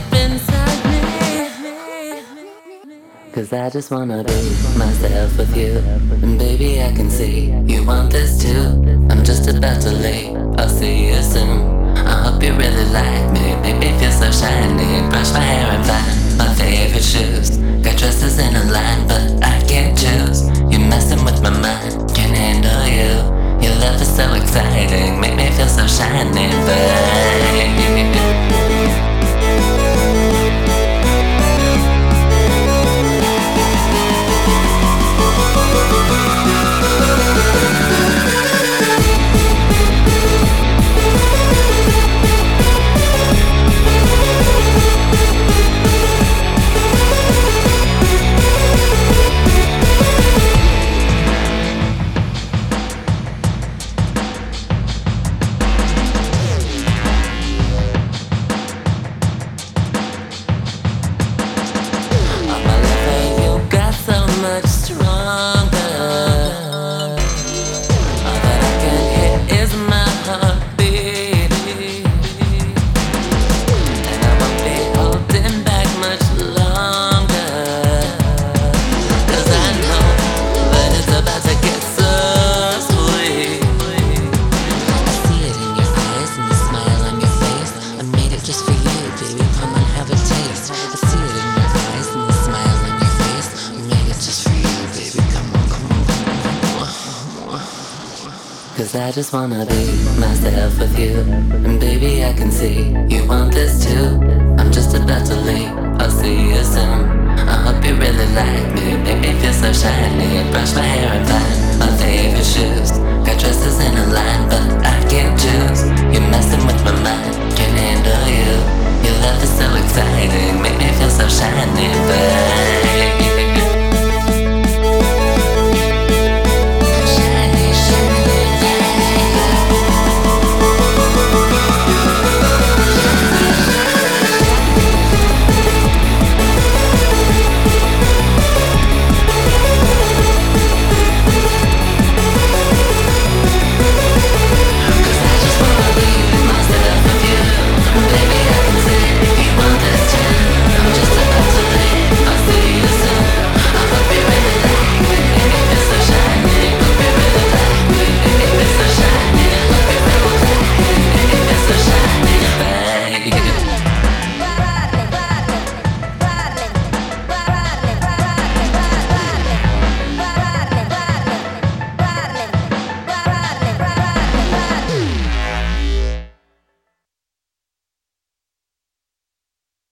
inside me. 'Cause I just wanna be myself with you. And baby, I can see you want this too. I'm just about to leave, I'll see you soon. I hope you really like me, make me feel so shiny. Brush my hair and find my favorite shoes. Got dresses in a line, but I can't choose. You're messing with my mind, can't handle you. Your love is so exciting, make me feel so shiny, babe. Much stronger. All that I can hear is my heartbeat, and I won't be holding back much longer. 'Cause I know that it's about to get so sweet. I see it in your eyes and the smile on your face. I made it just for you, baby. Come on, have a taste. I see it in your eyes and the smile on your face. I made it just for you, baby. Come on, come on, come on. 'Cause I just wanna be myself with you. And baby, I can see you want this too. I'm just about to leave, I'll see you soon. I hope you really like me, make me feel so shiny. Brush my hair and find my favorite shoes. Got dresses in a line, but I can't choose. You're messing with my mind, can't handle you. Your love is so exciting, make me feel so shiny.